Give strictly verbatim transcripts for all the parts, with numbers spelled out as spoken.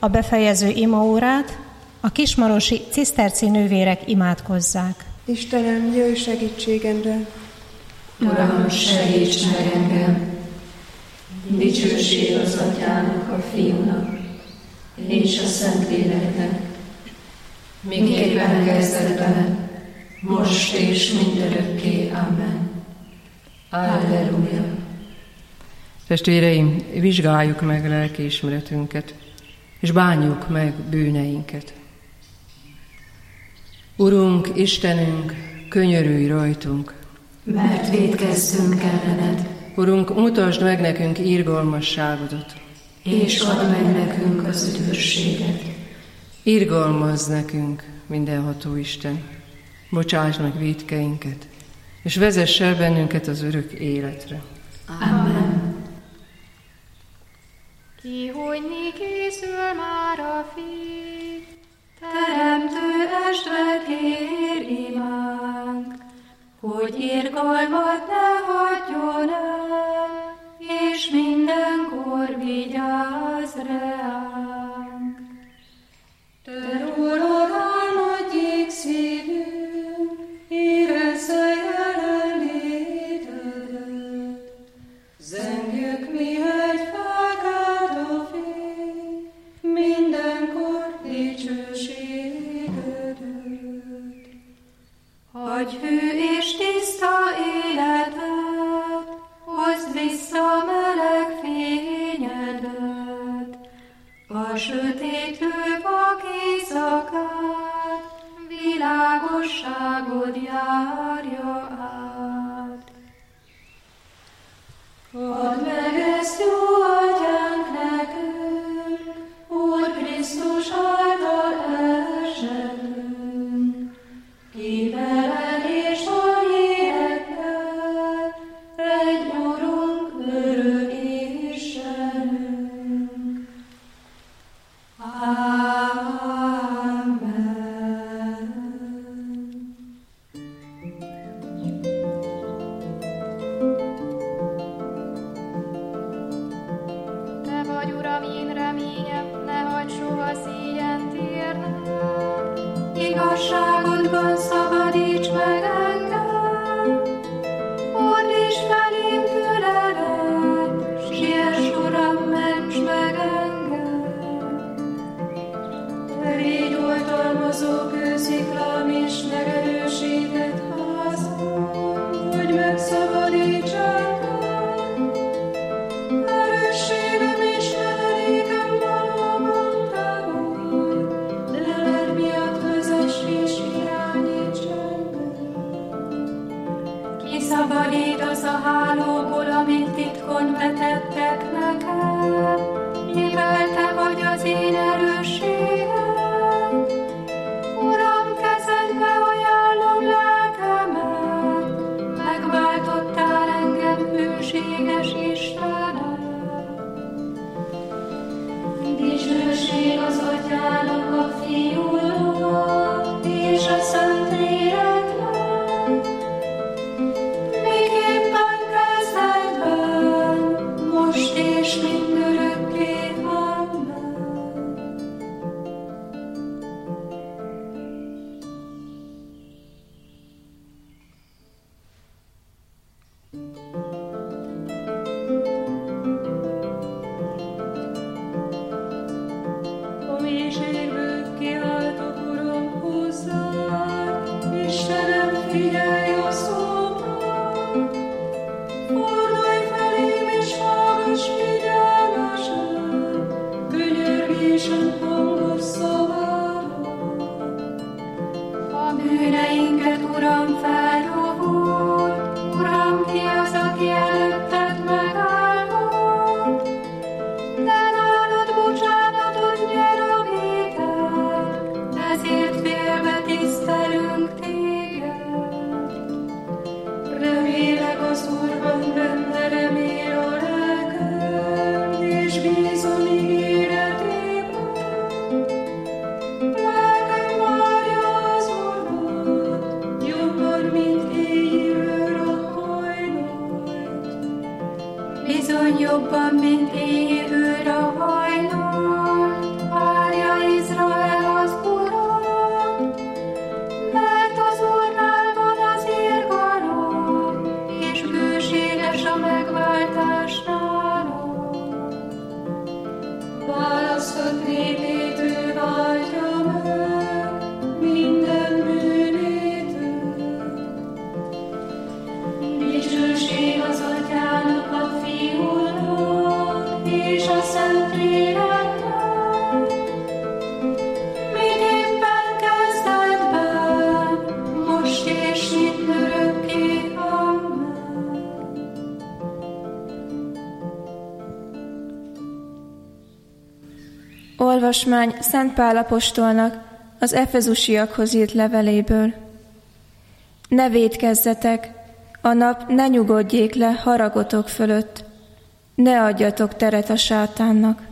a befejező imaórát a kismarosi ciszterci nővérek imádkozzák. Istenem, jöjj segítségemre! Uram, segíts meg engem! Dicsőség az Atyának, a Fiúnak és a Szentléleknek, miképpen kezdetben, most és mindörökké. Amen. Alleluja. Testvéreim, vizsgáljuk meg lelkiismeretünket, és bánjuk meg bűneinket. Urunk, Istenünk, könyörülj rajtunk, mert vétkeztünk ellened. Urunk, mutasd meg nekünk irgalmasságodat, és add meg nekünk az üdvösséget. Irgalmazz nekünk, mindenható Isten, bocsáss meg vétkeinket, és vezess el bennünket az örök életre. Amen. Kihújni készül már a Fiú, Teremtő estre kér imánk, hogy irgalmat ne hagyjon el, és mindenkor vigyázz reánk. Te rólad álmodjék szívünk, érezze jelenlétedet. Zengjük mi egy fákát a fény, mindenkor dicsőségedet. Hagyj hű és tiszta életet, hozd vissza meleg fényedet, a sötétlő vak éjszakát, világosságod járja át. Add meg ezt, jó Atyánk, nekünk, Úr Krisztus által esetünk, ki veled és a lélekkel, egy Urunk, örök Istenünk. Amen. Te vagy, Uram, én reményem, ne hagyd soha szégyent érnem. Igazságodban szabadíts meg engem, fordíts felém füledet, siess, Uram, ments meg engem. Te légy oltalmazó kősziklám és megerősített házam, hogy megszabadíts engem. Erősségem és menedékem valóban te vagy, leled miatt vezess és irányíts engem. Kiszabadítasz a hálóból, amit titkon vetettek nekem, mivel te vagy az én erősségem. Uram, kezedbe ajánlom lelkemet, megváltottál engem, hűséges Istenem. Dicsőség az Atyának, a Fiúnak és a Szentléleknek, miképpen kezdetben, most és mindörökké. Amen. A mélységből kiáltok, Uram, hozzád, Istenem, figyelj a szómra. Fordulj felém és hallgass figyelmesen, könyörgésem hangos szavára. A bűneinket, Uram, felrovod, Uram, ki az, aki előtted megállott? De nálad bocsánatot nyer a vétel, ezért félve tisztelünk téged. Remélek az Úrban, benne remél a lelkem, és bízom ígéretében. Lelkem várja az Urat, jobban, választott népét ő váltja meg, minden bűnétől. Dicsőség az Atyának, a Fiúnak és a Szentléleknek, miképpen kezdetben, most és mindörökké. Amen. Olvasmány Szent Pál apostolnak az efezusiakhoz írt leveléből. Ne vétkezzetek, a nap ne nyugodjék le haragotok fölött, ne adjatok teret a sátánnak.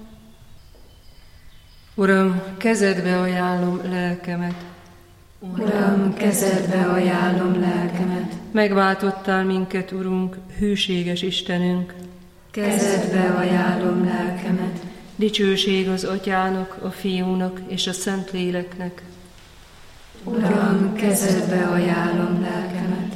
Uram, kezedbe ajánlom lelkemet. Uram, kezedbe ajánlom lelkemet. Megváltottál minket, Urunk, hűséges Istenünk. Kezedbe ajánlom lelkemet. Dicsőség az Atyának, a Fiúnak és a Szentléleknek. Uram, kezedbe ajánlom lelkemet.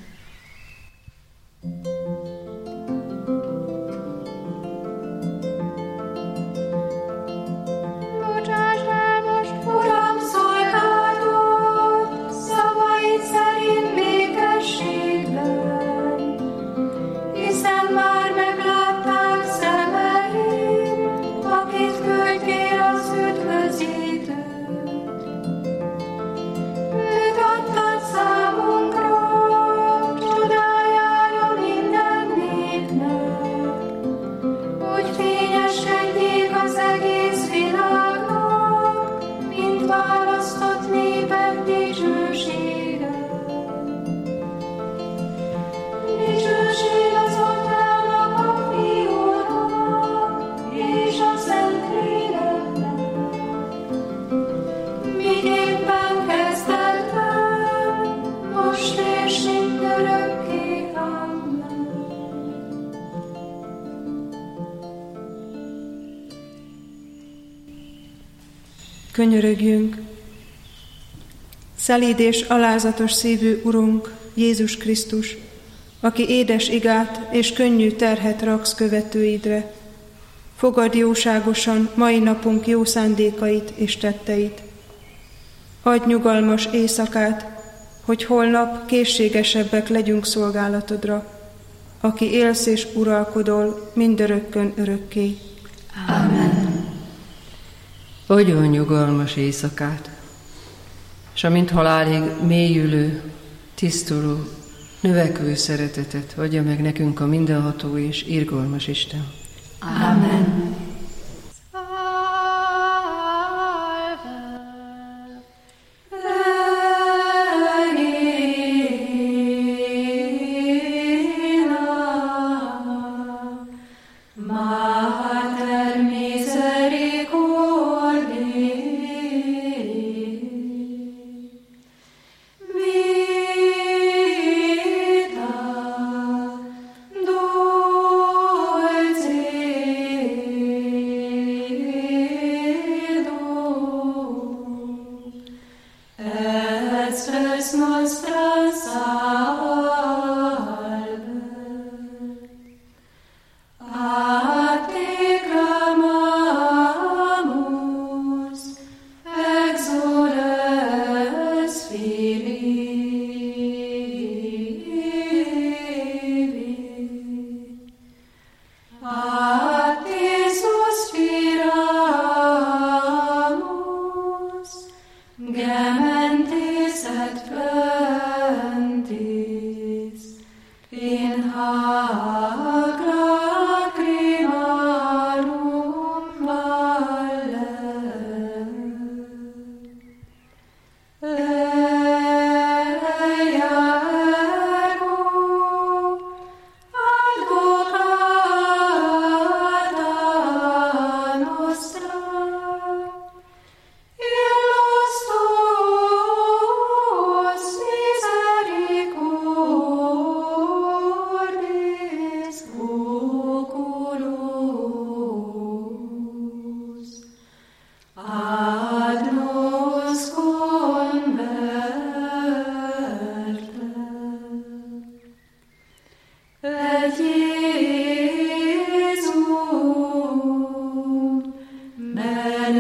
Bocsáss el most, Uram, szolgáld, szavaid szerint békességben, hiszen már meglátták szemeim, akit küldtél az üdvözítőt. Őt adtad számunkra, csodájára minden népnek, hogy fényeskedjék az egész világnak, mint választott népek dicsősége. Dicsőség az Atyának, a Fiúnak és a Szentléleknek, miképpen kezdetben, most és mindörökké. Amen. Könyörögjünk! Szelíd és alázatos szívű Urunk, Jézus Krisztus, aki édes igát és könnyű terhet raksz követőidre, fogadd jóságosan mai napunk jó szándékait és tetteit. Adj nyugalmas éjszakát, hogy holnap készségesebbek legyünk szolgálatodra, aki élsz és uralkodol mindörökkön örökké. Amen. Adjon nyugalmas éjszakát, és amint halálig mélyülő, tisztuló, növekvő szeretetet adja meg nekünk a mindenható és irgalmas Isten. Amen. Mater misericordiae, vita dulce et spes nostra salve. A te clamamus, exules Filii. A te suspiramus, gementes et plentis, in hac lacrimarum valle. Ea ergo advocata nostra, illos tuos misericordis oculos ad nos converte. Et Iesum,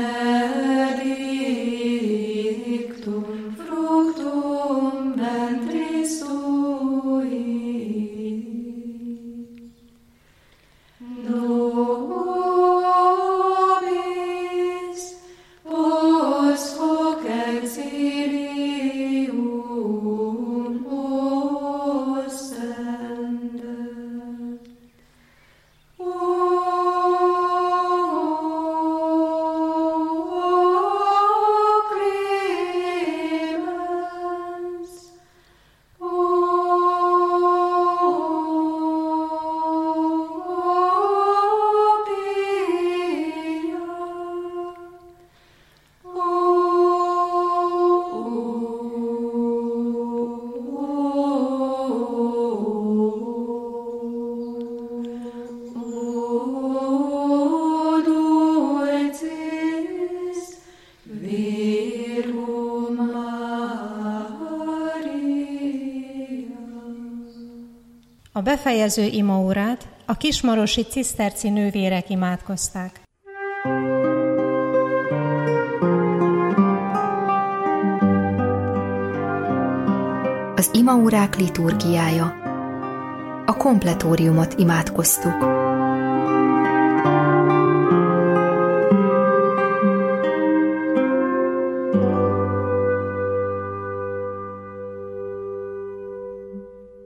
A befejező imaórát a kismarosi ciszterci nővérek imádkozták. Az imaórák liturgiája. A kompletóriumot imádkoztuk.